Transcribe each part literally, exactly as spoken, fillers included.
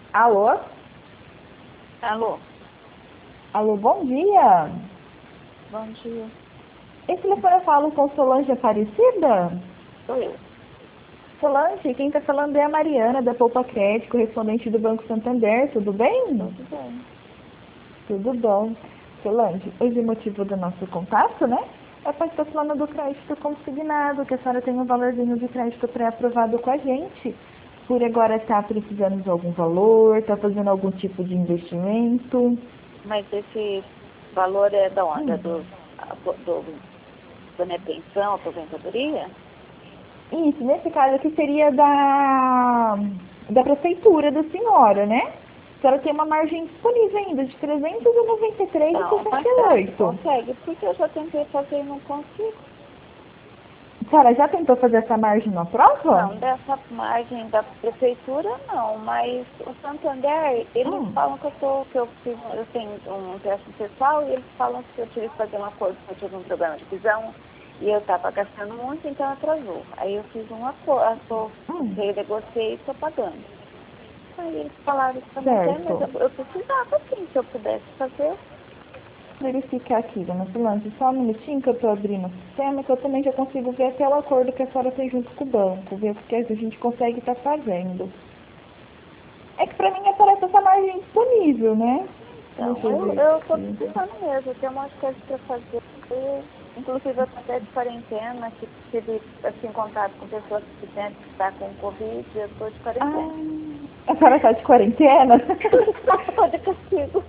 Alô? Alô, Alô, bom dia. bom dia. Esse telefone eu falo com Solange Aparecida? Sou eu. Solange, quem está falando é a Mariana, da Poupa Crédito, correspondente do Banco Santander. Tudo bem? Tudo bem. Tudo bom. Solange, hoje o motivo do nosso contato, né? É para estar falando do crédito consignado, que a senhora tem um valorzinho de crédito pré-aprovado com a gente. Por agora está precisando de algum valor, está fazendo algum tipo de investimento. Mas esse valor é da onde? É Hum. do, do, da minha pensão, aposentadoria? Isso, nesse caso aqui seria da, da prefeitura da senhora, né? A senhora tem uma margem disponível ainda de trezentos e noventa e três reais e Não, sessenta mas e será que oito. consegue? Porque eu já tentei fazer e não consigo. A senhora já tentou fazer essa margem na prova? Não, dessa margem da prefeitura não, mas o Santander, eles Hum. falam que eu, tô, que eu, fiz, eu tenho um empréstimo pessoal e eles falam que eu tive que fazer um acordo porque eu tive um problema de visão e eu estava gastando muito, então atrasou. Aí eu fiz um acordo, Hum. renegociei e estou pagando. Aí eles falaram que eu não tem, mas Certo. eu, eu precisava sim, se eu pudesse fazer. Verificar aqui, dona Solange, só um minutinho que eu estou abrindo o sistema, que eu também já consigo ver até o acordo que a senhora tem junto com o banco, ver o que a gente consegue estar fazendo. É que pra mim aparece essa margem disponível, né? Então, Deixa eu eu ver eu estou aqui. precisando mesmo, eu tenho um monte de coisa para fazer. Eu, inclusive, eu estou até de quarentena, que tive assim, contato com pessoas que têm que estar com Covid, eu estou de quarentena. Ah, a senhora está de quarentena? Estou de castigo.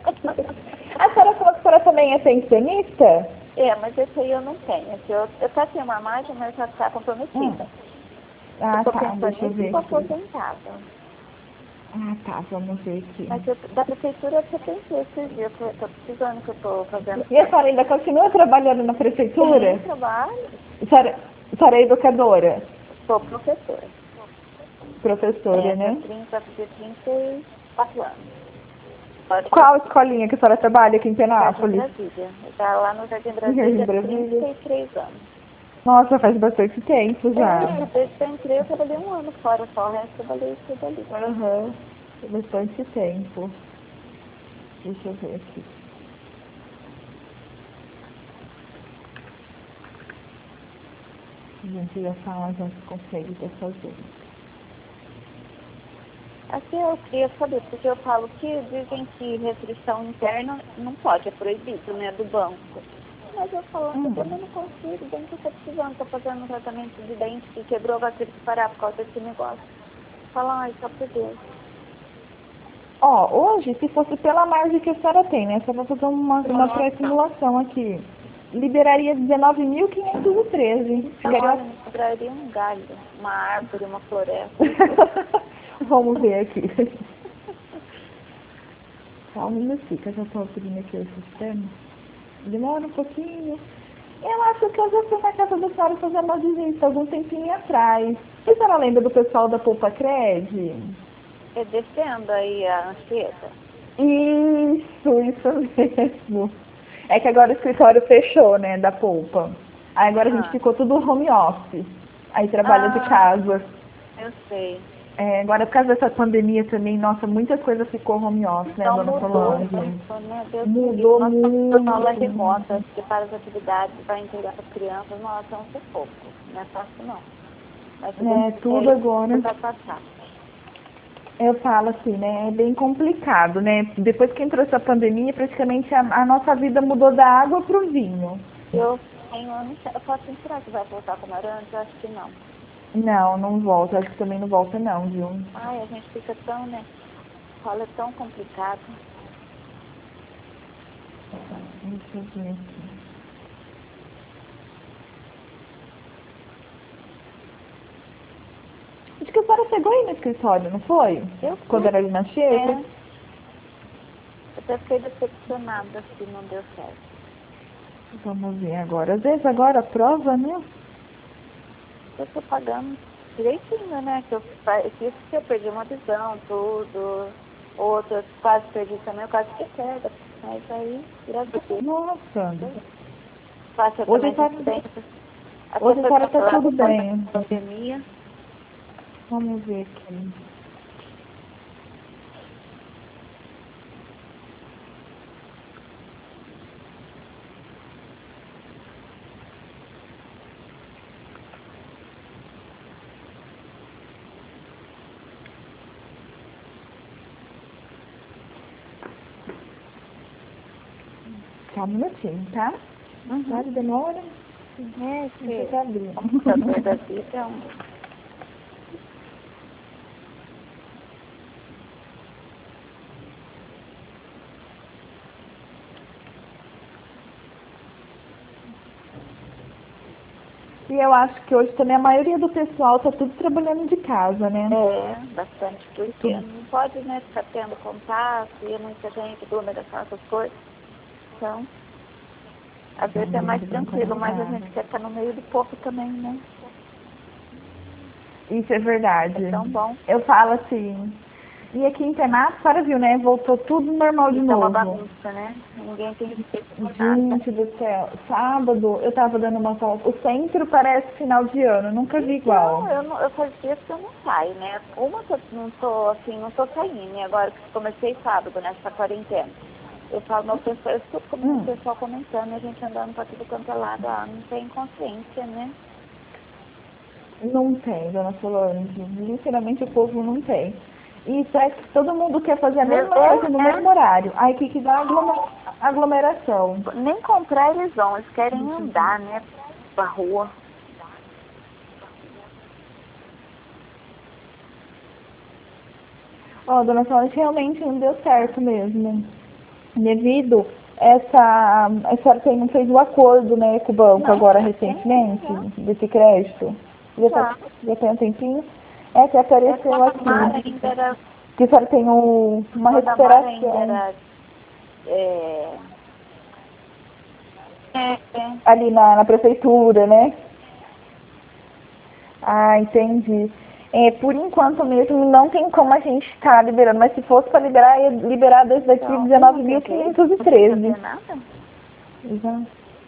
A senhora falou que a senhora também é pensionista? É, mas esse aí eu não tenho. Esse eu, eu até tenho uma margem, mas já está Hum. comprometida. Eu Ah, sou tá, deixa eu pensionista e ver estou aqui. aposentada. Ah, tá, vamos ver aqui. Mas eu, da prefeitura eu pensei esses dias, eu estou precisando que eu estou fazendo. E a senhora ainda continua trabalhando na prefeitura? Tem trabalho, A senhora, a senhora é educadora? sou professora. É, Professora, já né? trinta, fazer trinta e quatro anos. Pode Qual escolinha que a senhora trabalha aqui em Jardim Penápolis? Brasília. Já lá no Jardim Em Jardim Brasília, Brasília? trinta e três anos. Nossa, faz bastante tempo já. É, desde que eu entrei, eu trabalhei um ano fora só, o resto eu trabalhei tudo ali. Aham, bastante tempo. Deixa eu ver aqui. A gente já fala, já consegue estar fazendo. Assim eu queria saber, porque eu falo que dizem que restrição interna não pode, é proibido, né, do banco. Mas eu falo, Hum. eu não consigo, o banco está precisando, está fazendo um tratamento de dente que quebrou, vai ter que parar por causa desse negócio. Fala, ai, só por Deus. Ó, hoje, se fosse pela margem que a senhora tem, né? Só vou fazer uma, uma pré-simulação aqui. Liberaria dezenove mil quinhentos e treze. Então, Ficaria... olha, me cobraria um galho, uma árvore, uma floresta. Vamos ver aqui. Só um minutinho, que eu já estou abrindo aqui o sistema. Demora um pouquinho. Eu acho que eu já fui na casa da senhora fazer uma visita algum tempinho atrás. A senhora lembra do pessoal da Poupa Cred? É descendo aí a Anchieta. Isso, isso mesmo. É que agora o escritório fechou, né, da Poupa. Aí agora a gente Ah, ficou tudo home office. Aí trabalha de ah, casa. eu sei. É, agora por causa dessa pandemia também, nossa, muita coisa ficou home office, né, Então dona mudou Solange? muito, né? Deus me livre. Mudou Nós estamos na aula muito. remota, que para as atividades, vai entregar para as crianças, nossa, é um sufoco. Não é fácil não. Mas se Deus É, quiser, tudo agora. isso vai passar. Eu falo assim, né, é bem complicado, né? Depois que entrou essa pandemia, praticamente a, a nossa vida mudou da água pro vinho. Eu tenho, eu não sei, eu falo assim, será que vai voltar como era antes? Eu acho que não. Não, não volta, acho que também não volta não, viu? Ai, a gente fica tão, né? Fala, é tão complicado. Deixa eu ver aqui. Acho que a senhora chegou aí no escritório, não foi? Eu Quando fui, era ali na Xepa? é, eu até fiquei decepcionada se não deu certo. Vamos ver agora. Às vezes agora a prova, né? Eu tô pagando direitinho, né? Que eu fiz que eu perdi uma visão, tudo. Outras quase perdi também, eu quase fiquei cega. Mas aí, graças a Deus, Nossa. faço Hoje a tratamento senhora, de dentes. Até hoje a foi senhora tá cancelado tudo por bem. pandemia. Vamos ver aqui. Só um minutinho, tá? Uhum. Claro, demora. É, Deixa eu abrir. o computador da vida é um... E eu acho que hoje também a maioria do pessoal tá tudo trabalhando de casa, né? É, bastante, porque não pode, né, ficar tendo contato, e muita gente, aglomeração, essas coisas. Então, às vezes é mais tranquilo, mas a gente quer estar no meio do povo também, né? Isso é verdade. É tão bom. Eu falo assim. E aqui em Penato, a senhora viu, né? Voltou tudo normal de Isso é uma novo. bagunça, né? Ninguém tem respeito por nada. Gente do céu. Sábado eu tava dando uma volta. O centro parece final de ano. Nunca vi igual. Não, eu, não, eu faz dias que eu não saio, né? Uma que eu não tô, assim, não tô saindo, né? Agora que comecei sábado, nessa quarentena. Eu falo, meu pessoal, eu escuto como Hum. o pessoal comentando, a gente andando pra tudo quanto é lado, ah, não tem consciência, né? Não tem, dona Solange. Literalmente o povo não tem. E parece que todo mundo quer fazer a mesma É, coisa no é. mesmo horário. Aí que que dá aglome- aglomeração. Nem comprar eles vão, eles querem andar, né? Pra rua. Ó, dona Solange, realmente não deu certo mesmo. Devido essa, a senhora tem, não fez o acordo, né, com o banco Não, agora já recentemente, tem, desse crédito? Já, já. tá, já tem um tempinho? É que apareceu Essa aqui, Mara ainda era, que a senhora tem um, uma quando a Mara ainda recuperação era, é, é, é, ali na, na prefeitura, né? Ah, entendi. É, por enquanto mesmo não tem como a gente estar liberando, mas se fosse para liberar, ia liberar desde daqui então, dezenove não mil tem jeito, quinhentos e não tem treze. fazer nada. Exato.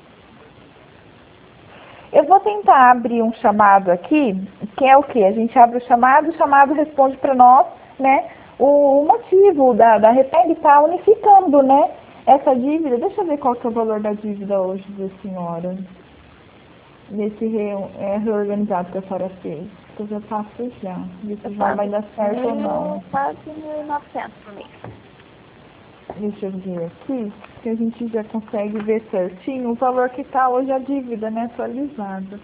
Eu vou tentar abrir um chamado aqui, que é o quê? A gente abre o chamado, o chamado responde para nós, né? O, o motivo da, da Repeg está unificando, né? Essa dívida. Deixa eu ver qual que é o valor da dívida hoje da senhora. Nesse re, é, reorganizado que a senhora fez. Eu já faço já. Ver se já vai dar certo ou não. Quase mil e novecentos por mês. Deixa eu ver aqui, que a gente já consegue ver certinho o valor que está hoje a dívida, né? Atualizada.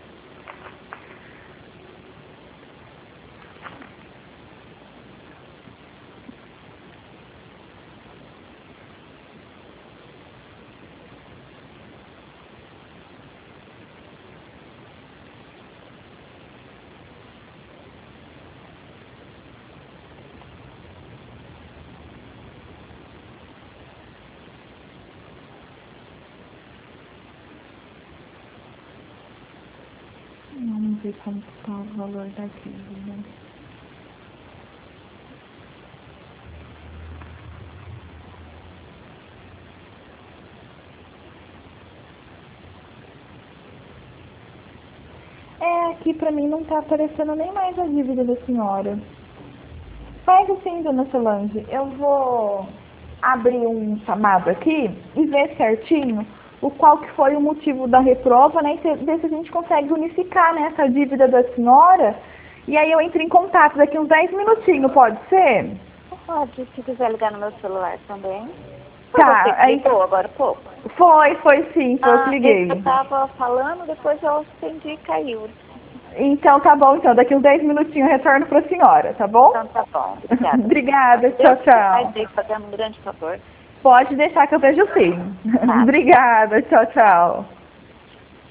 Vamos ver como está o valor da dívida. É, aqui pra mim não tá aparecendo nem mais a dívida da senhora. Faz assim, dona Solange, eu vou abrir um chamado aqui e ver certinho o qual que foi o motivo da reprova, né? E ver se a gente consegue unificar, né, essa dívida da senhora. E aí eu entro em contato daqui uns dez minutinhos, pode ser? Pode, se quiser ligar no meu celular também. Foi Tá, você que aí... ligou agora há pouco? Foi, foi sim, foi eu que Ah, liguei. eu tava falando, depois eu acendi e caiu. Então tá bom, então daqui uns dez minutinhos eu retorno pra senhora, tá bom? Então tá bom, obrigada. Obrigada, tchau, Deus te tchau. faz fazendo um grande favor. Pode deixar que eu vejo sim. Tá. Obrigada, tchau, tchau.